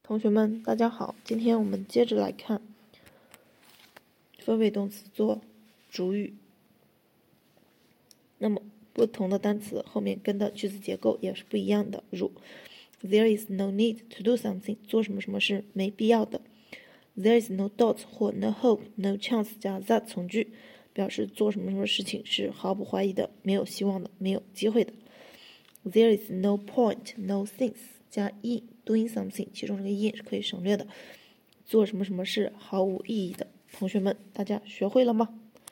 同学们，大家好，今天我们接着来看分谓动词做主语。那么不同的单词后面跟的句子结构也是不一样的。如 There is no need to do something， 做什么什么是没必要的。There is no doubt 或 no hope no chance 加 that 从句，表示做什么什么事情是毫不怀疑的，没有希望的，没有机会的。There is no point no sense 加 in doing something， 其中这个 in 是可以省略的，做什么什么是毫无意义的。同学们，大家学会了吗？